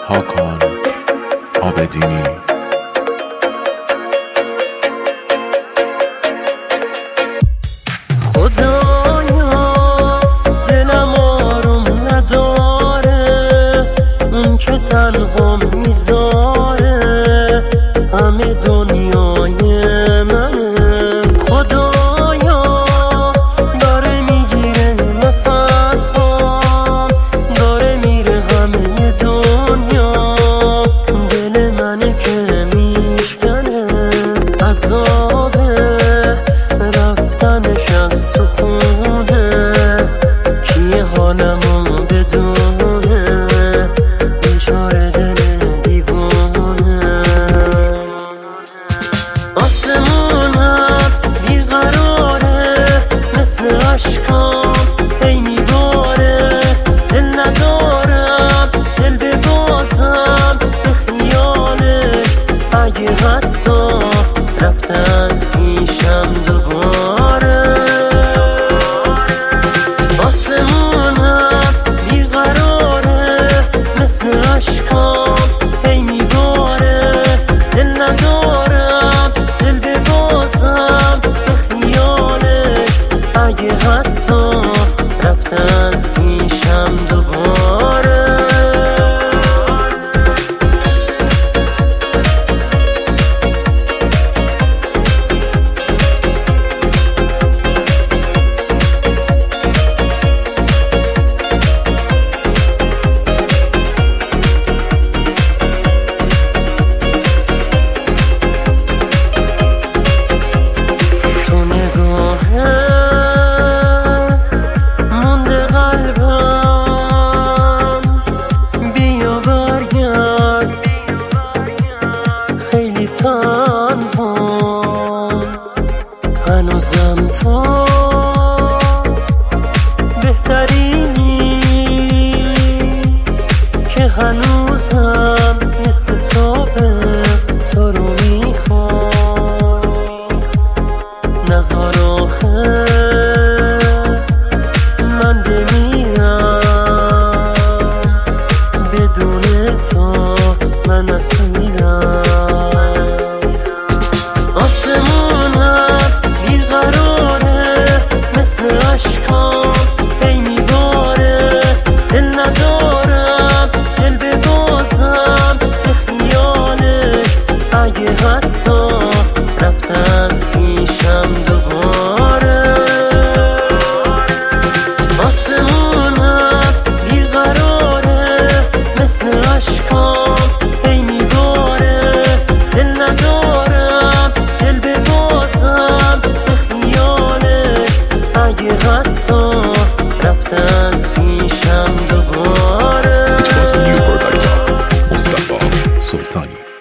هاکان عابدینی. خدایا دلم آروم نداره، اون که تنها میذاره همه دنیای منه. خدایا داره میگیره نفسام، داره میره همه دنیا، دل منه که میشکنه عذابه رفتنش از سخونه. کیه حالمو بدونه بیچاره دل دیوونه. آسمونم بیقراره مثل عشقام هی میباره، دل ندارم دل ببازم به خیالش، اگه حتی رفته از پیشم دوباره. آسمونم بیقراره مثل عشقام هی میباره، دل ندارم دل ببازم به خیالش، اگه حتی رفته از پیشم دوباره. هنوزم تو بهترینی که هنوزم مثل سابق تو رو میخوام. نزار آخه من بمیرم، بدون تو من اسیرم. آسمونم بیقراره مثل عشقام هی میباره، دل ندارم دل ببازم به خیالش، اگه حتی رفته از پیشم دوباره. آسمونم بیقراره مثل عشقام هی میباره، دل ندارم دل ببازم به خیالش، اگه حتی رفته از پیشم دوباره. It was a new product of Mustafa Sultani.